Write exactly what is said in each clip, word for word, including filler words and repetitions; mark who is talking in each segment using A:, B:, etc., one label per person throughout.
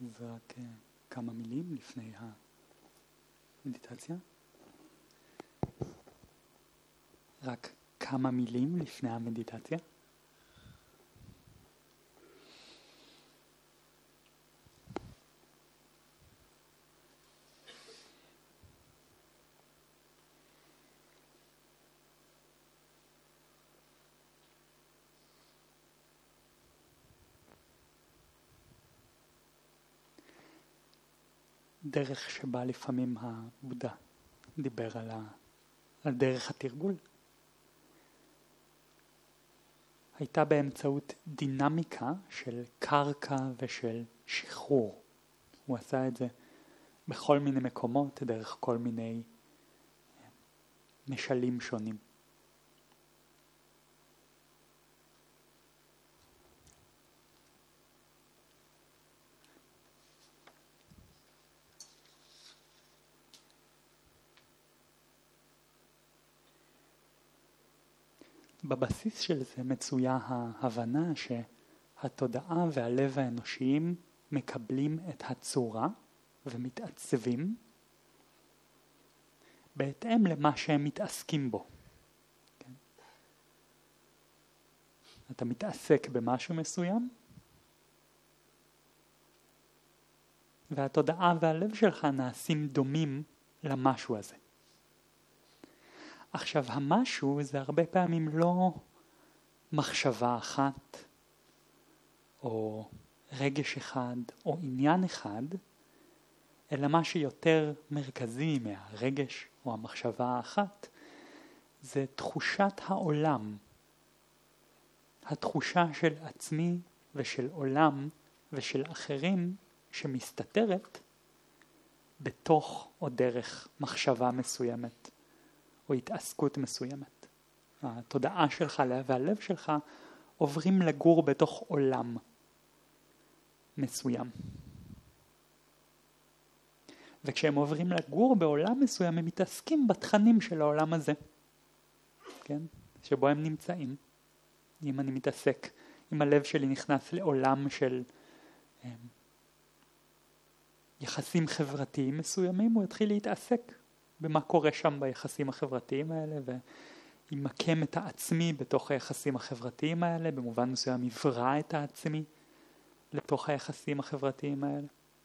A: אז רק כמה מילים לפני המדיטציה. רק כמה מילים לפני המדיטציה. דרך שבה לפעמים הבודה דיבר על, ה... על דרך התרגול הייתה באמצעות דינמיקה של קרקע ושל שחרור. הוא עשה את זה בכל מיני מקומות דרך כל מיני משלים שונים. בבסיס של זה מצויה ההבנה שהתודעה והלב האנושיים מקבלים את הצורה ומתעצבים בהתאם למה שהם מתעסקים בו. כן? אתה מתעסק במשהו מסוים והתודעה והלב שלך נעשים דומים למשהו הזה. עכשיו המשהו זה הרבה פעמים לא מחשבה אחת או רגש אחד או עניין אחד, אלא מה שיותר מרכזי מהרגש או המחשבה האחת זה תחושת העולם. התחושה של עצמי ושל עולם ושל אחרים שמסתתרת בתוך או דרך מחשבה מסוימת. או התעסקות מסוימת. התודעה שלך והלב שלך עוברים לגור בתוך עולם מסוים. וכשהם עוברים לגור בעולם מסוים, הם מתעסקים בתכנים של העולם הזה. כן? שבו הם נמצאים. אם אני מתעסק, אם הלב שלי נכנס לעולם של הם, יחסים חברתיים מסוימים, הוא יתחיל להתעסק במה קורה שם ביחסים החברתיים האלה, וימקם את העצמי בתוך היחסים החברתיים האלה, במובן מסוים יברא את העצמי לתוך היחסים החברתיים האלה.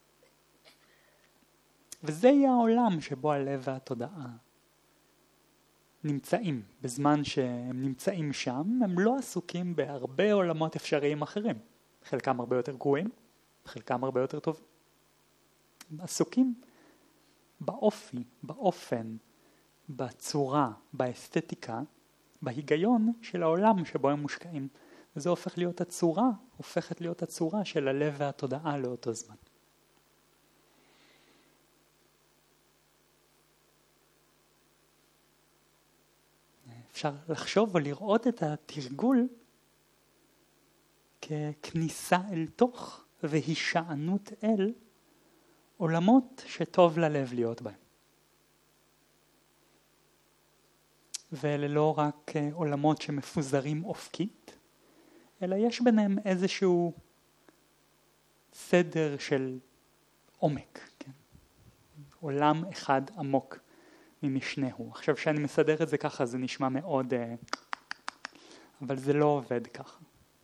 A: וזה יהיה העולם שבו הלב והתודעה נמצאים. בזמן שהם נמצאים שם, הם לא עסוקים בהרבה עולמות אפשריים אחרים. חלקם הרבה יותר גרועים, חלקם הרבה יותר טובים. עסוקים באופי, באופן, בצורה, באסתטיקה, בהיגיון של העולם שבו הם מושקעים. וזה הופך להיות הצורה, הופכת להיות הצורה של הלב והתודעה לאותו זמן. אפשר לחשוב או לראות את התרגול ככניסה אל תוך והישענות אל עולמות שטוב ללב להיות בהם. ואלה לא רק עולמות שמפוזרים אופקית, אלא יש ביניהם איזשהו סדר של עומק. כן? עולם אחד עמוק ממשנהו. עכשיו שאני מסדר את זה ככה זה נשמע מאוד, אבל זה לא עובד ככה.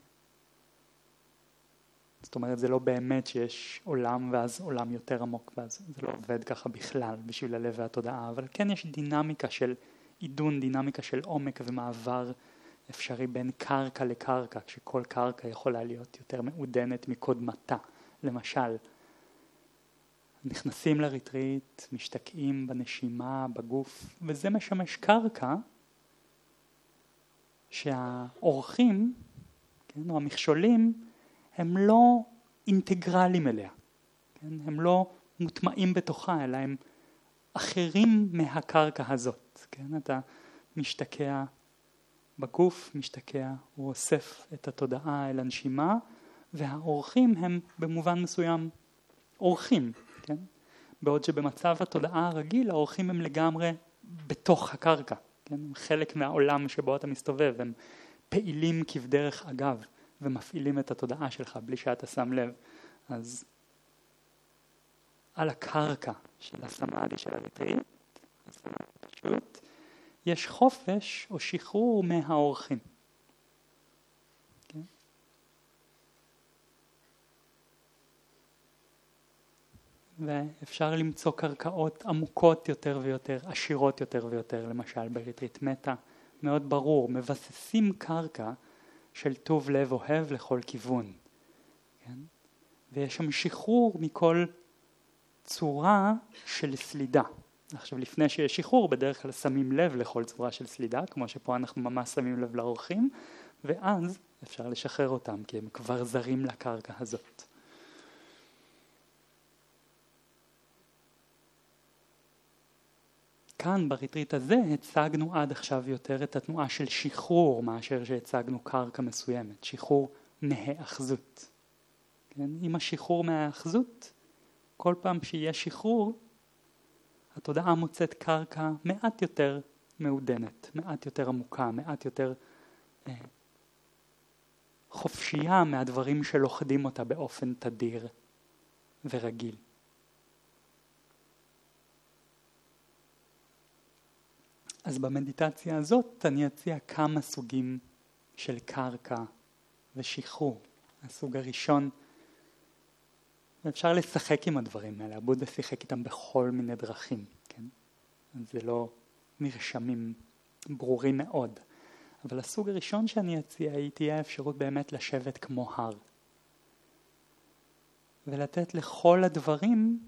A: זאת אומרת, זה לא באמת שיש עולם ואז עולם יותר עמוק, ואז זה לא עובד ככה בכלל בשביל הלב והתודעה, אבל כן יש דינמיקה של עידון, דינמיקה של עומק ומעבר אפשרי בין קרקע לקרקע, כשכל קרקע יכולה להיות יותר מעודנת מקודמתה. למשל, נכנסים לריטריט, משתקעים בנשימה, בגוף, וזה משמש קרקע שהאורחים, כן, או המכשולים, הם לא אינטגרליים אליה, כן? הם לא מוטמעים בתוכה, אלא הם אחרים מהקרקע הזאת. כן? אתה משתקע בגוף, משתקע, הוא אוסף את התודעה אל הנשימה, והאורחים הם במובן מסוים אורחים. כן? בעוד שבמצב התודעה הרגיל, האורחים הם לגמרי בתוך הקרקע. כן? הם חלק מהעולם שבו אתה מסתובב, הם פעילים כבדרך אגב. ומפעילים את התודעה שלך בלי שאתה שם לב. אז על הקרקע של הסמאדי של הריטריט, פשוט, יש חופש או שחרור מהאורחים. Okay. ואפשר למצוא קרקעות עמוקות יותר ויותר, עשירות יותר ויותר, למשל בריטריט מטה, מאוד ברור, מבססים קרקע של טוב לב אוהב לכל כיוון. כן? ויש שם שחרור מכל צורה של סלידה. עכשיו לפני שיש שחרור בדרך כלל שמים לב לכל צורה של סלידה, כמו שפה אנחנו ממש שמים לב לאורחים, ואז אפשר לשחרר אותם כי הם כבר זרים לקרקע הזאת. כאן בריטריט הזה הצגנו עד עכשיו יותר את התנועה של שחרור מאשר שהצגנו קרקע מסוימת, שחרור מהאחזות. כן? עם השחרור מהאחזות, כל פעם שיהיה שחרור, התודעה מוצאת קרקע מעט יותר מעודנת, מעט יותר עמוקה, מעט יותר אה, חופשייה מהדברים שלוכדים אותה באופן תדיר ורגיל. אז במדיטציה הזאת אני אציע כמה סוגים של קרקע ושחרור. הסוג הראשון, אפשר לשחק עם הדברים האלה, הבודה שיחק איתם בכל מיני דרכים, כן? זה לא נרשמים ברורים מאוד. אבל הסוג הראשון שאני אציע היא תהיה האפשרות באמת לשבת כמו הר. ולתת לכל הדברים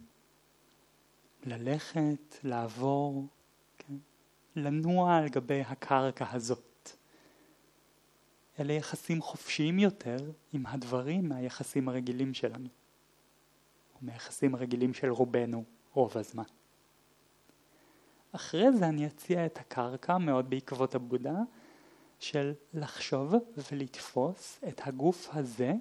A: ללכת, לעבור, כן? לנוע על גבי הקרקע הזאת. אלה יחסים חופשיים יותר עם הדברים מהיחסים הרגילים שלנו. מהיחסים הרגילים של רובנו רוב הזמן. אחרי זה אני אציע את הקרקע מאוד בעקבות הבודה של לחשוב ולתפוס את הגוף הזה,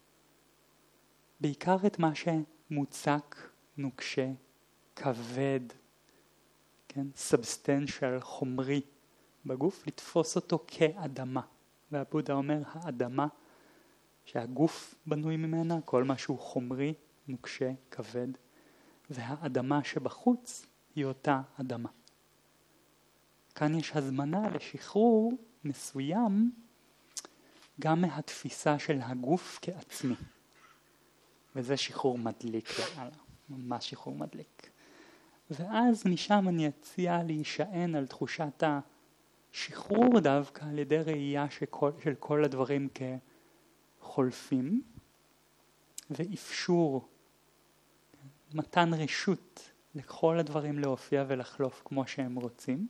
A: בעיקר את מה שמוצק, נוקשה, כבד, כן? סובסטנציאל, חומרי בגוף, לתפוס אותו כאדמה. והבודה אומר האדמה שהגוף בנוי ממנה, כל משהו חומרי, נוקשה, כבד, והאדמה שבחוץ היא אותה אדמה. כאן יש הזמנה לשחרור מסוים גם מהתפיסה של הגוף כעצמי. וזה שחרור מדליק, ממש שחרור מדליק. ואז משם אני אציע להישען על תחושת השחרור דווקא על ידי ראייה שכל, של כל הדברים כחולפים, ואפשור, מתן רשות לכל הדברים להופיע ולחלוף כמו שהם רוצים.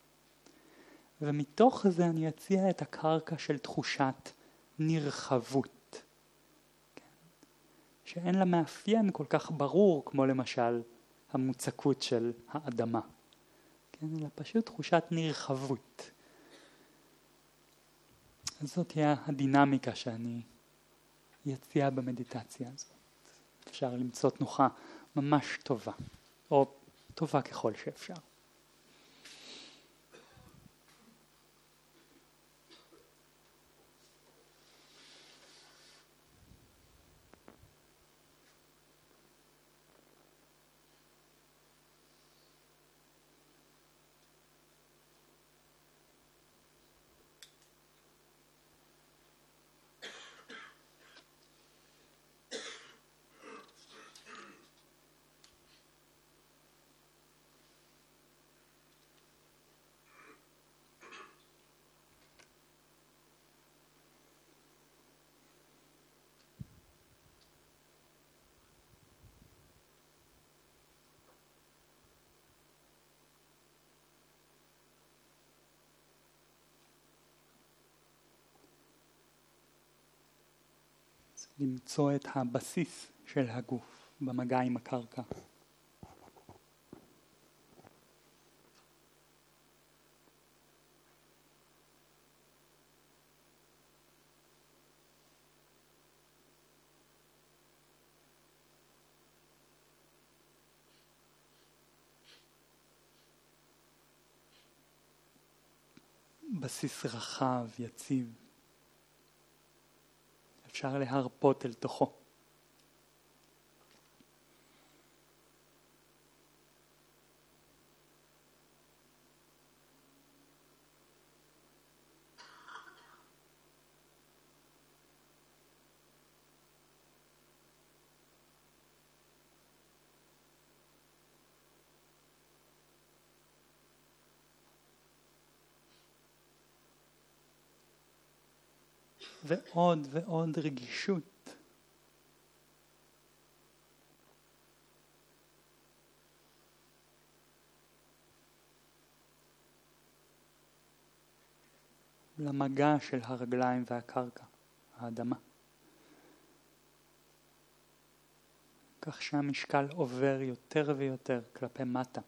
A: ומתוך זה אני אציע את הקרקע של תחושת נרחבות, שאין לה מאפיין כל כך ברור כמו למשל המוצקות של האדמה, כן? אלא פשוט תחושת נרחבות. אז זאת תהיה הדינמיקה שאני אציע במדיטציה הזאת. אפשר למצוא תנוחה ממש טובה, או טובה ככל שאפשר. למצוא את הבסיס של הגוף במגע עם הקרקע. בסיס רחב, יציב. אפשר להרפות אל תוכו. ועוד ועוד רגישות. למגע של הרגליים והקרקע, האדמה. כך שהמשקל עובר יותר ויותר כלפי מטה.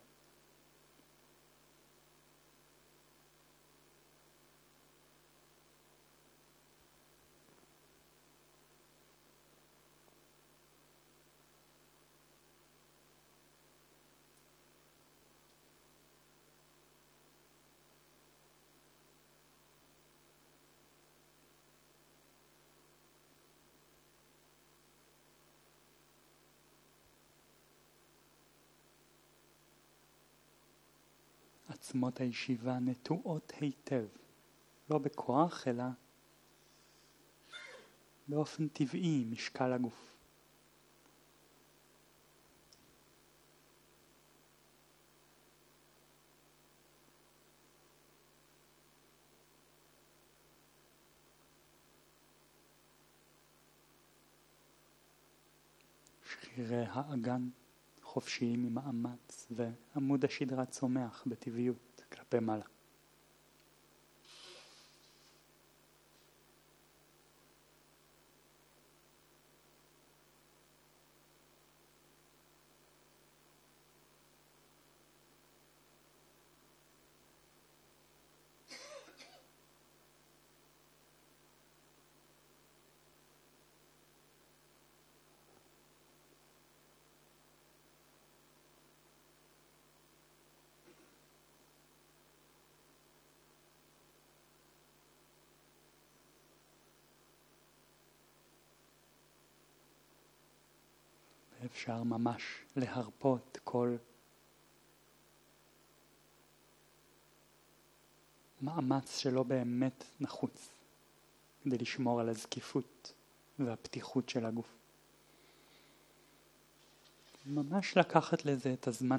A: עצמות הישיבה נטועות היטב, לא בכוח אלא באופן טבעי משקל הגוף. שרירי האגן חופשיים ממאמץ ועמוד השדרה צומח בטבעיות כלפי מעלה. אפשר ממש להרפות כל מאמץ שלא באמת נחוץ כדי לשמור על הזקיפות והפתיחות של הגוף. ממש לקחת לזה את הזמן.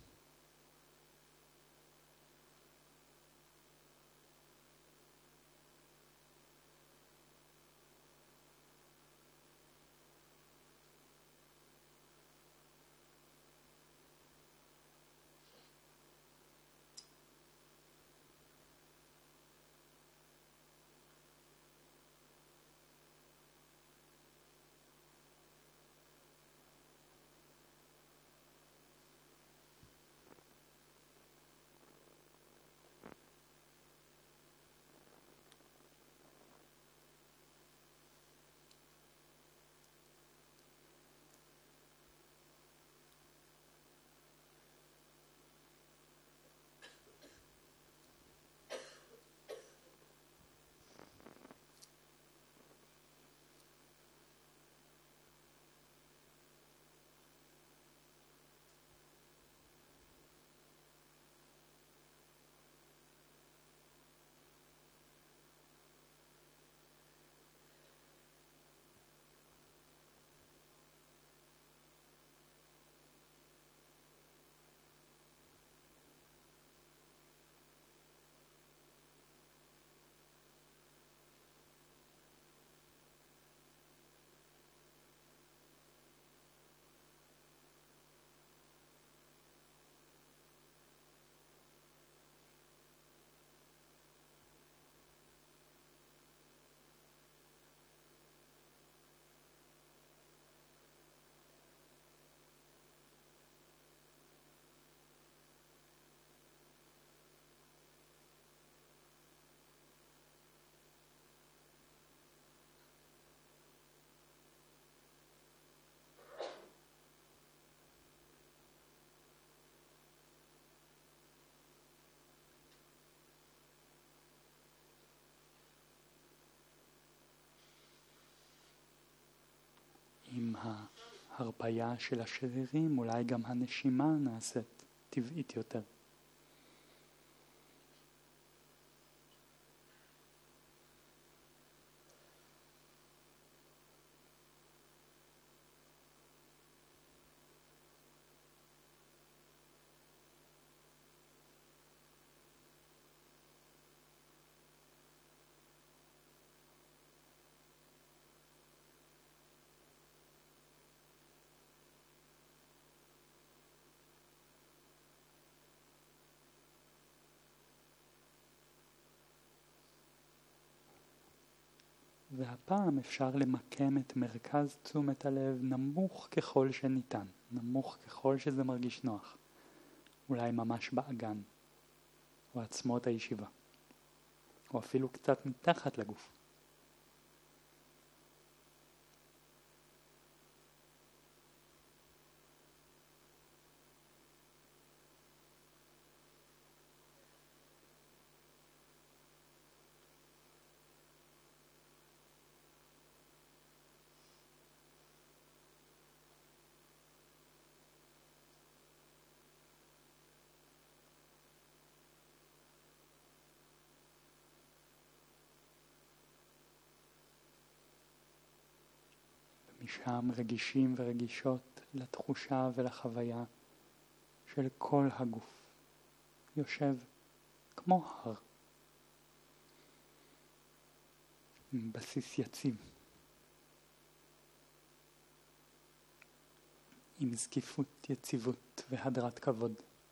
A: עם ההרפאיה של השרירים, אולי גם הנשימה נעשית טבעית יותר. והפעם אפשר למקם את מרכז תשומת הלב נמוך ככל שניתן, נמוך ככל שזה מרגיש נוח. אולי ממש באגן, או עצמות הישיבה, או אפילו קצת מתחת לגוף. משם רגישים ורגישות לתחושה ולחוויה של כל הגוף. יושב כמו הר, עם בסיס יציב, עם זקיפות, יציבות והדרת כבוד.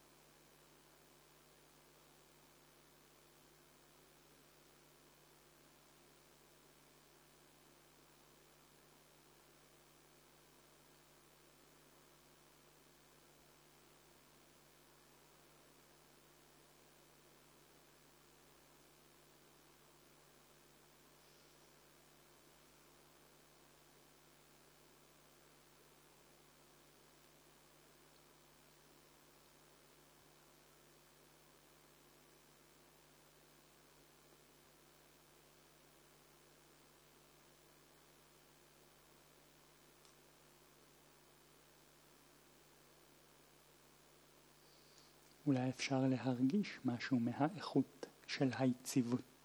A: אולי אפשר להרגיש משהו מהאיכות של היציבות.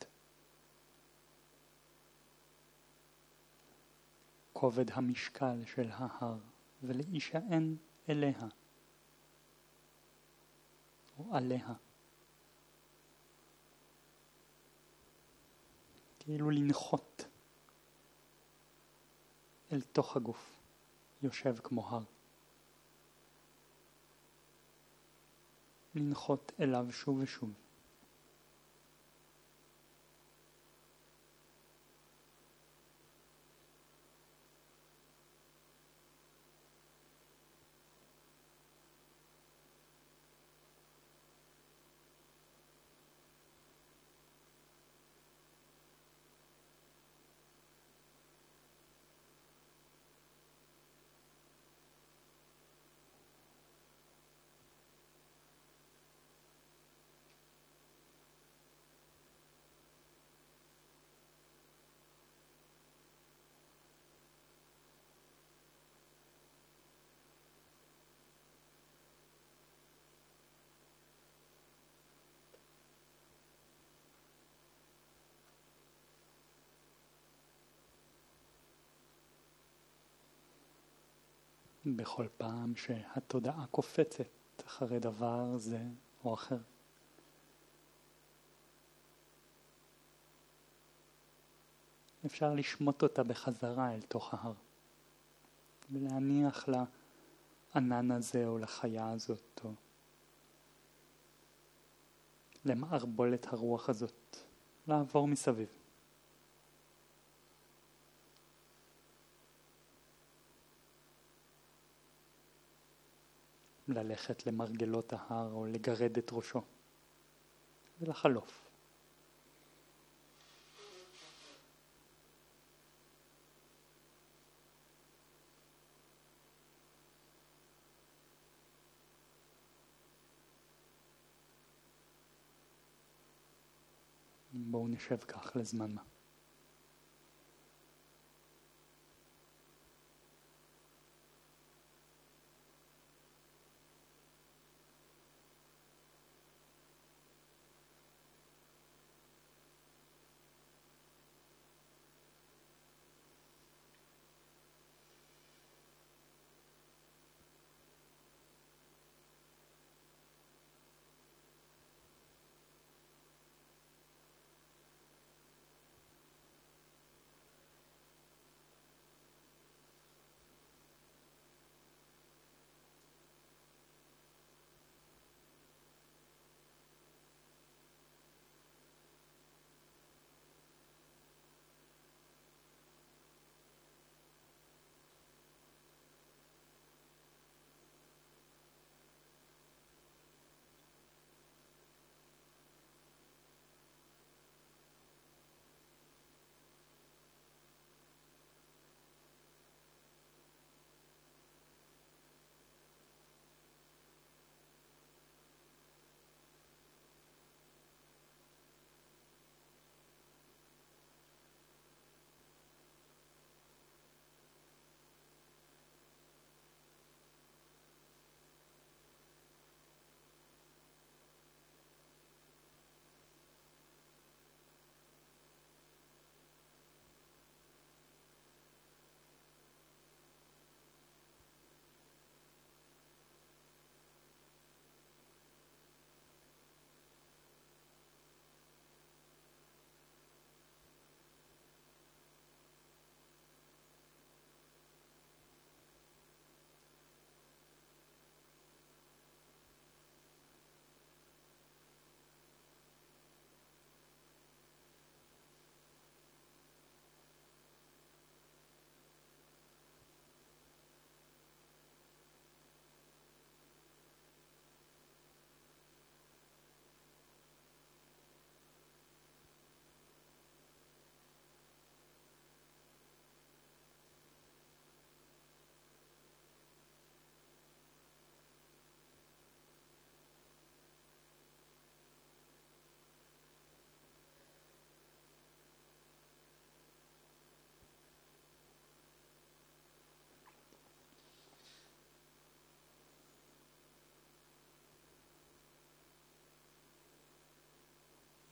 A: כובד המשקל של ההר ולהישען אליה או עליה. כאילו לנחות אל תוך הגוף, יושב כמו הר. לנחות אליו שוב ושוב. בכל פעם שהתודעה קופצת אחרי דבר זה או אחר. אפשר לשמוט אותה בחזרה אל תוך ההר, ולהניח לענן הזה או לחיה הזאת, או למערבולת הרוח הזאת, לעבור מסביב. ללכת למרגלות ההר או לגרד את ראשו ולחלוף. בואו נשב כך לזמן מה.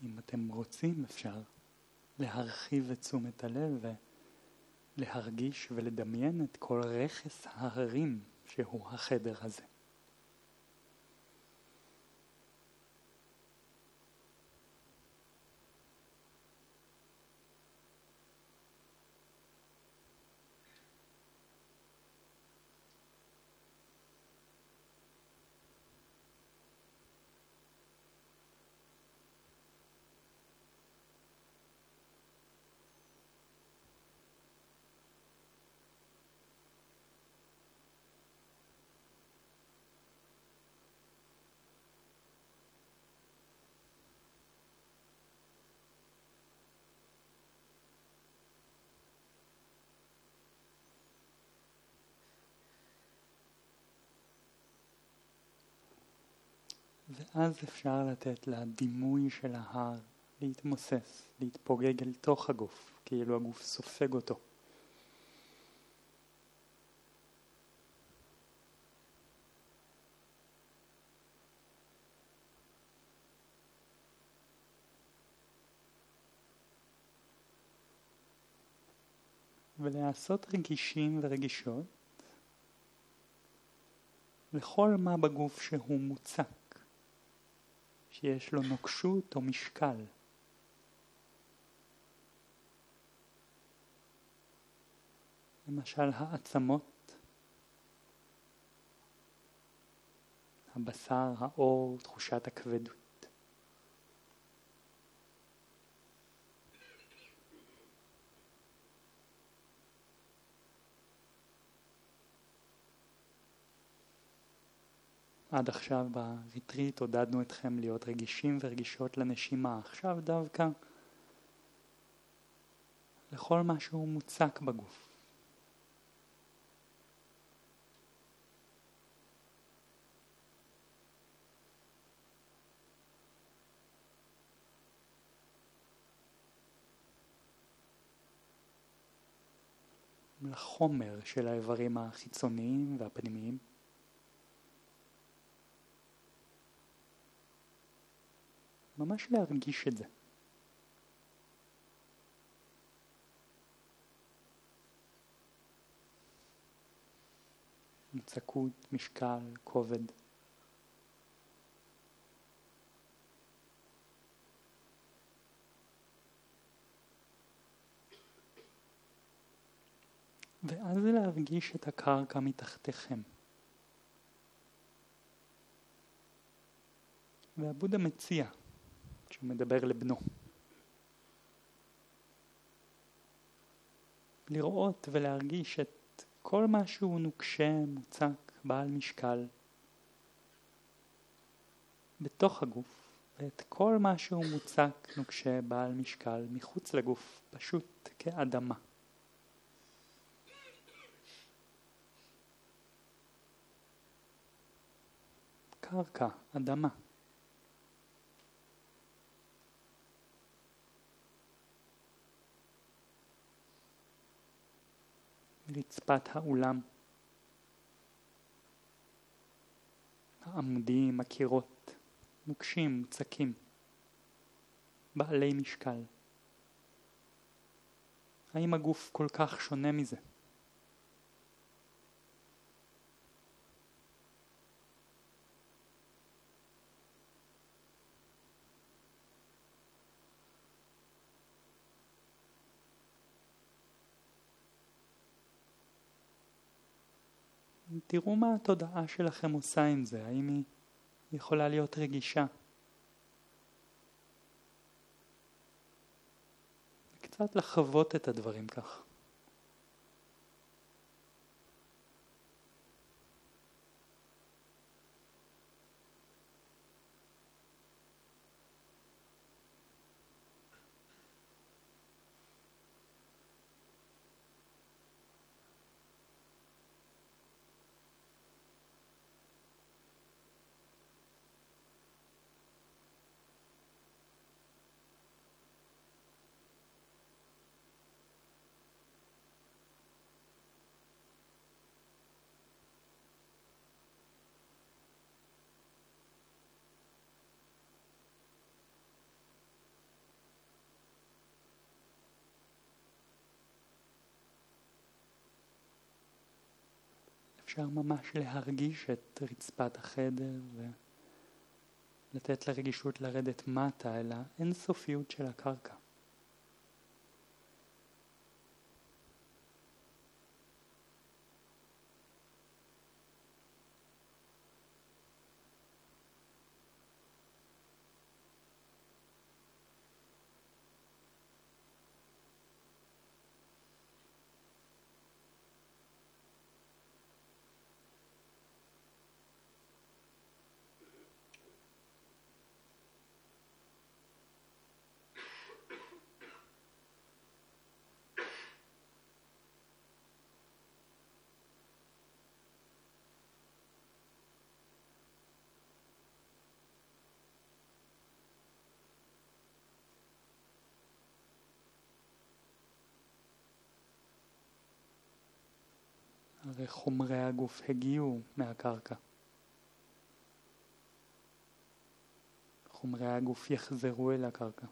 A: אם אתם רוצים אפשר להרחיב את תשומת הלב ולהרגיש ולדמיין את כל רכס ההרים שהוא החדר הזה. ואז אפשר לתת לדימוי של ההר להתמוסס, להתפוגג אל תוך הגוף, כאילו הגוף סופג אותו. ולעשות רגישים ורגישות לכל מה בגוף שהוא מוצק, שיש לו נוקשות או משקל. למשל העצמות, הבשר, האור, תחושת הכבדות. עד עכשיו בריטריט עודדנו אתכם להיות רגישים ורגישות לנשימה. עכשיו דווקא לכל מה שהוא מוצק בגוף. לחומר של האיברים החיצוניים והפנימיים. ממש להרגיש את זה. מוצקות, משקל, כובד. ואז להרגיש את הקרקע מתחתיכם. והבודה מציע, כשהוא מדבר לבנו, לראות ולהרגיש את כל מה שהוא נוקשה, מוצק, בעל משקל בתוך הגוף, ואת כל מה שהוא מוצק, נוקשה, בעל משקל מחוץ לגוף, פשוט כאדמה. קרקע, אדמה. רצפת האולם, העמודים, הקירות, נוקשים, מוצקים, בעלי משקל. האם הגוף כל כך שונה מזה? תראו מה התודעה שלכם עושה עם זה, האם היא יכולה להיות רגישה. קצת לחוות את הדברים כך. אפשר ממש להרגיש את רצפת החדר ולתת לרגישות לרדת מטה אל האינסופיות של הקרקע. הרי חומרי הגוף הגיעו מהקרקע. חומרי הגוף יחזרו אל הקרקע.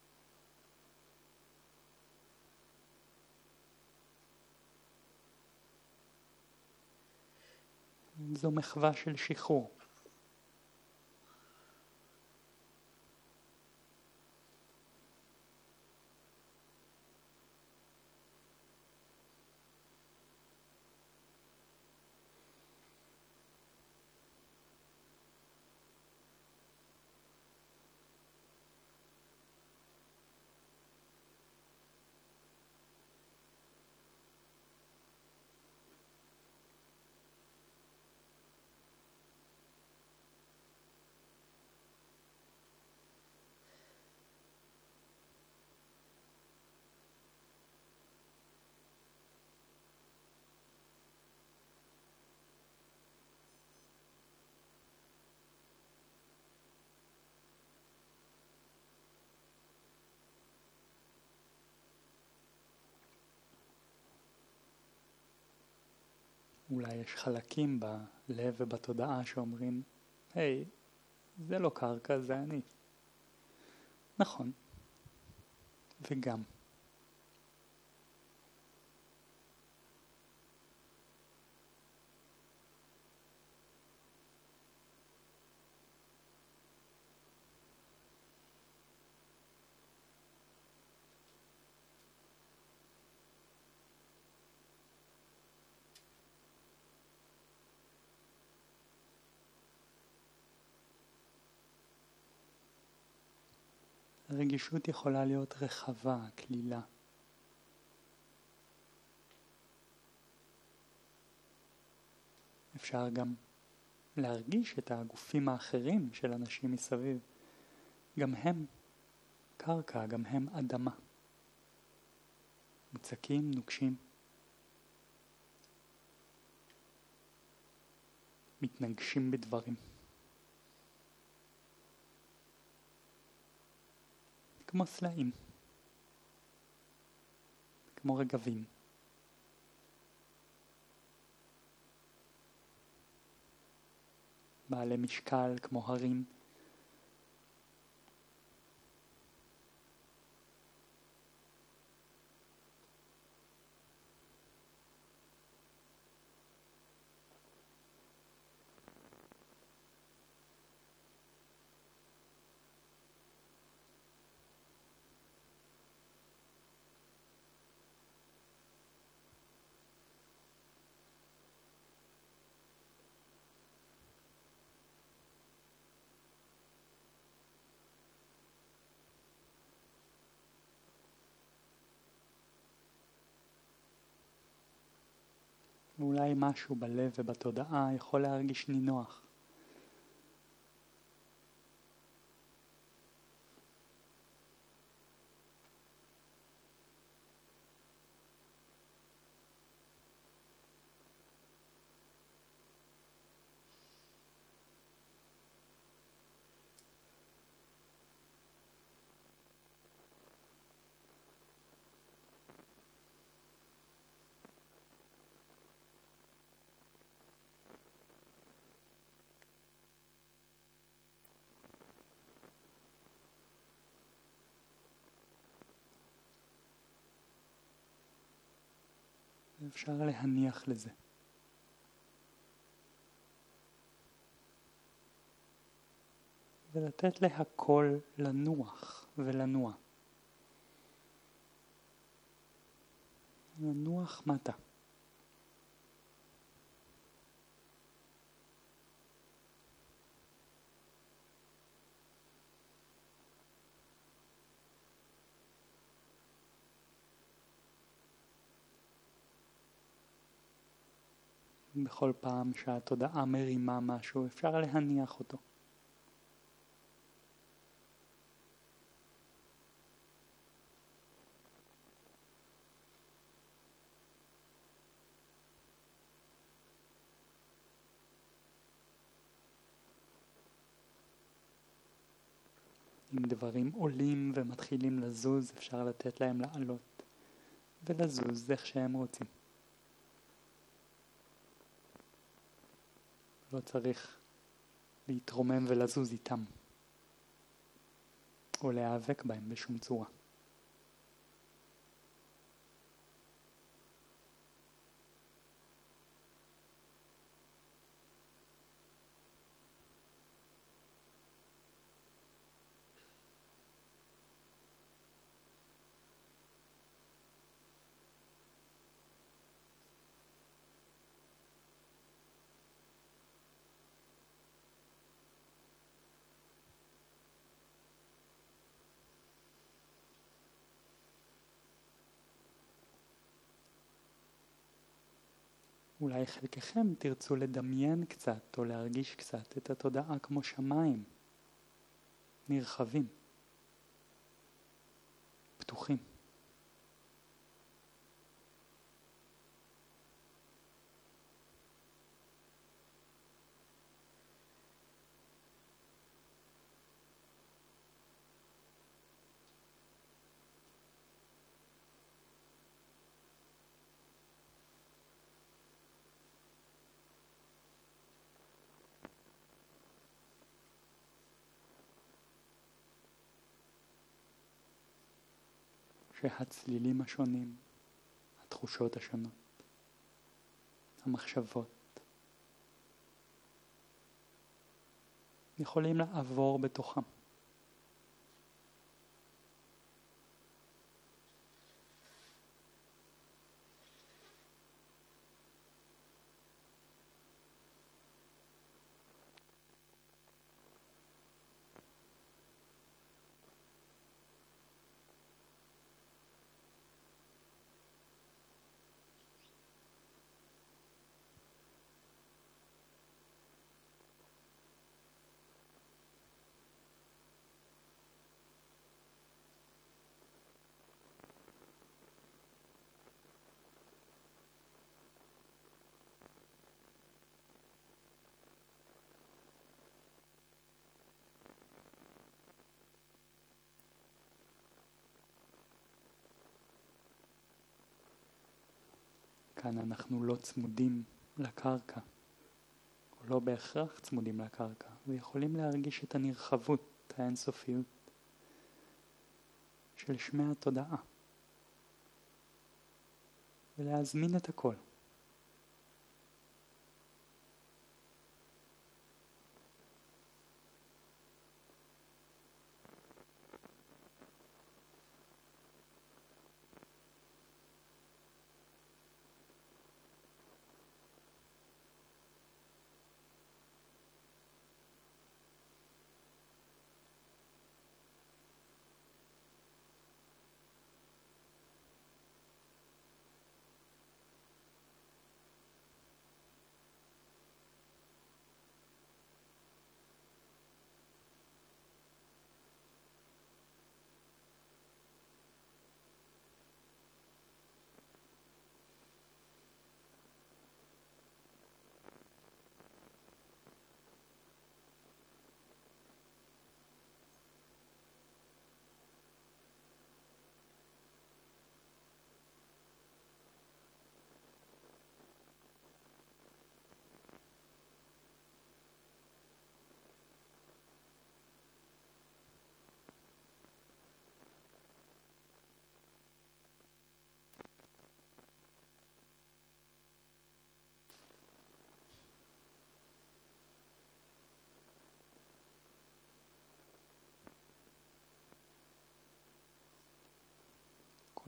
A: זו מחווה של שחרור. אולי יש חלקים בלב ובתודעה שאומרים, היי, זה לא קרקע, זה אני. נכון. וגם. הרגישות יכולה להיות רחבה, כלילה. אפשר גם להרגיש את הגופים האחרים של אנשים מסביב. גם הם קרקע, גם הם אדמה. מוצקים, נוקשים. מתנגשים בדברים. כמו סלעים, כמו רגבים. בעלי משקל כמו הרים. ואולי משהו בלב ובתודעה יכול להרגיש נינוח. אפשר להניח לזה. ולתת להכל לנוח ולנוע. לנוח מטה. בכל פעם שהתודעה מרימה משהו, אפשר להניח אותו. אם דברים עולים ומתחילים לזוז, אפשר לתת להם לעלות ולזוז איך שהם רוצים. לא צריך להתרומם ולזוז איתם, או להיאבק בהם בשום צורה. אולי חלקכם תרצו לדמיין קצת או להרגיש קצת את התודעה כמו שמיים, נרחבים, פתוחים. שהצלילים השונים, התחושות השונות, המחשבות, יכולים לעבור בתוכם. כאן אנחנו לא צמודים לקרקע, או לא בהכרח צמודים לקרקע, ויכולים להרגיש את הנרחבות, האינסופיות של שמי התודעה, ולהזמין את הכל.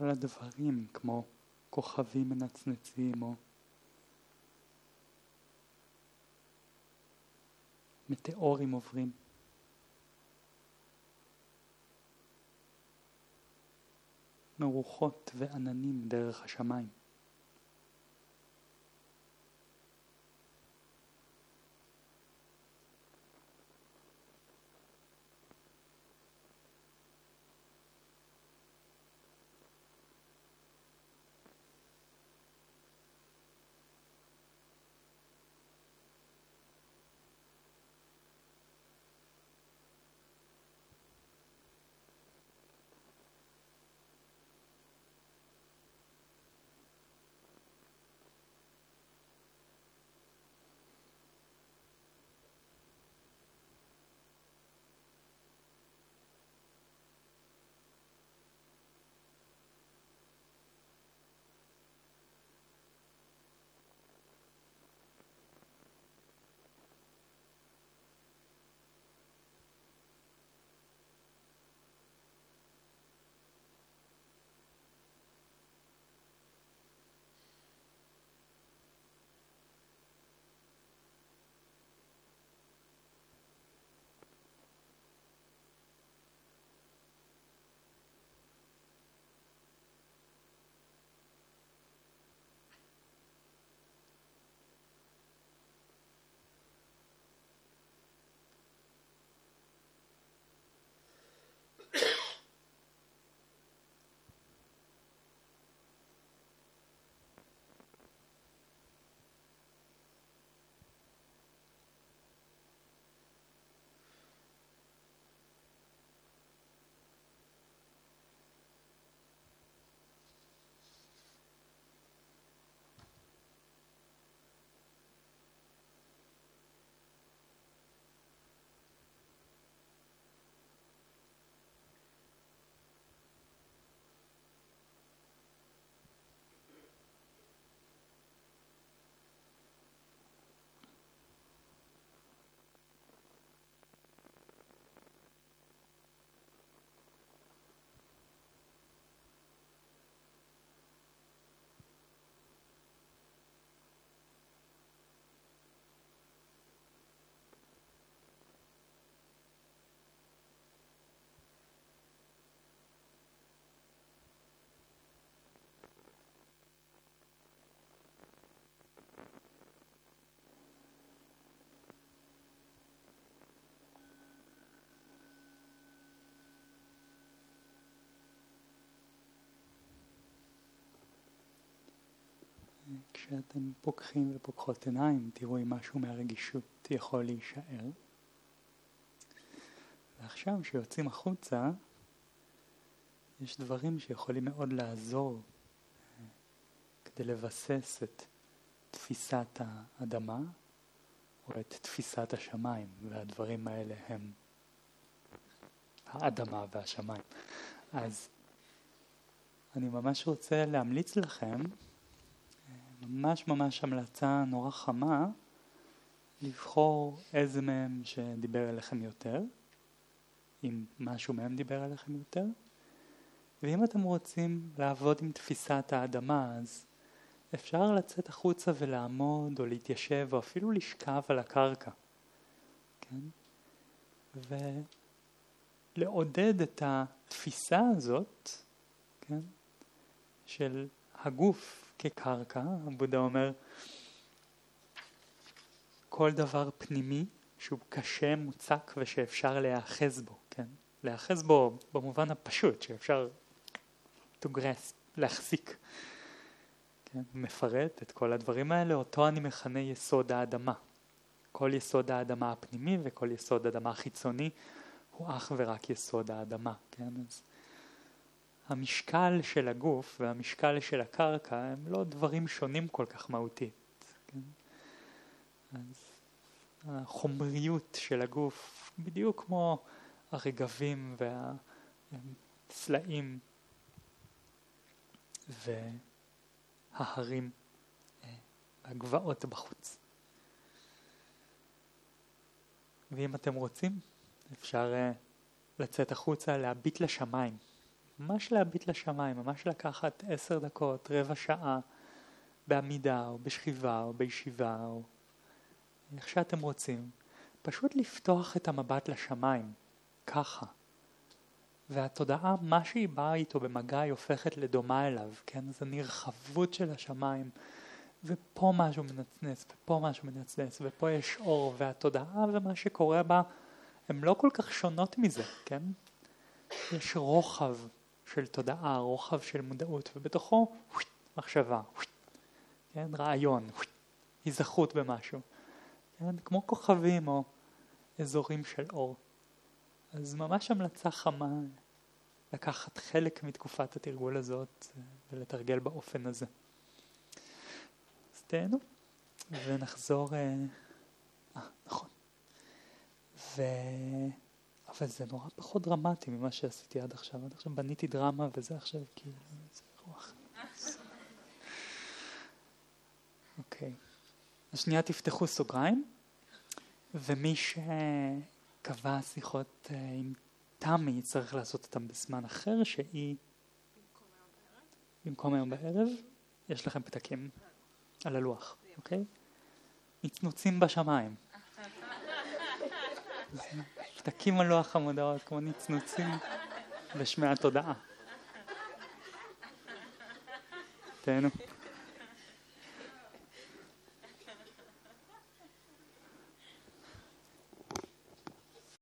A: כל הדברים כמו כוכבים מנצנצים או מטאורים עוברים. מרוחות ועננים דרך השמיים. כשאתם פוקחים ופוקחות עיניים, תראו אם משהו מהרגישות יכול להישאר. ועכשיו שיוצאים החוצה, יש דברים שיכולים מאוד לעזור כדי לבסס את תפיסת האדמה או את תפיסת השמיים, והדברים האלה הם האדמה והשמיים. אז אני ממש רוצה להמליץ לכם, ממש ממש המלצה נורא חמה, לבחור איזה מהם שדיבר אליכם יותר, אם משהו מהם דיבר אליכם יותר, ואם אתם רוצים לעבוד עם תפיסת האדמה, אז אפשר לצאת החוצה ולעמוד או להתיישב או אפילו לשכב על הקרקע, כן? ולעודד את התפיסה הזאת, כן? של הגוף כקרקע. הבודה אומר, כל דבר פנימי שהוא קשה, מוצק ושאפשר להיאחז בו, כן? להיאחז בו במובן הפשוט, שאפשר to grasp, להחזיק. כן? מפרט את כל הדברים האלה, אותו אני מכנה יסוד האדמה. כל יסוד האדמה הפנימי וכל יסוד האדמה החיצוני הוא אך ורק יסוד האדמה, כן? אז המשקל של הגוף והמשקל של הקרקע הם לא דברים שונים כל כך מהותית, כן? אז החומריות של הגוף, בדיוק כמו הרגבים והסלעים וההרים, הגבעות בחוץ. ואם אתם רוצים, אפשר לצאת החוצה, להביט לשמיים, ממש להביט לשמיים, ממש לקחת עשר דקות, רבע שעה, בעמידה או בשכיבה או בישיבה או איך שאתם רוצים. פשוט לפתוח את המבט לשמיים, ככה. והתודעה, מה שהיא באה איתו במגע, היא הופכת לדומה אליו, כן? אז הנרחבות של השמיים, ופה משהו מנצנץ, ופה משהו מנצנץ, ופה יש אור, והתודעה ומה שקורה בה, הן לא כל כך שונות מזה, כן? יש רוחב של תודעה, רוחב של מודעות, ובתוכו מחשבה, כן? רעיון, היזכרות במשהו, כן? כמו כוכבים או אזורים של אור. אז ממש המלצה חמה לקחת חלק מתקופת התרגול הזאת ולתרגל באופן הזה. אז תהנו ונחזור, אה, נכון. ו... אבל זה נורא פחות דרמטי ממה שעשיתי עד עכשיו. עד עכשיו בניתי דרמה וזה עכשיו כאילו, זה רוח. אוקיי. אז שנייה תפתחו סוגריים, ומי שקבע שיחות עם תמי צריך לעשות אותם בזמן אחר, שהיא במקום היום בערב. יש לכם פתקים על הלוח, אוקיי? נצנוצים בשמיים. פתקים על לוח המודעות כמו נצנוצים בשמי התודעה. תהנו.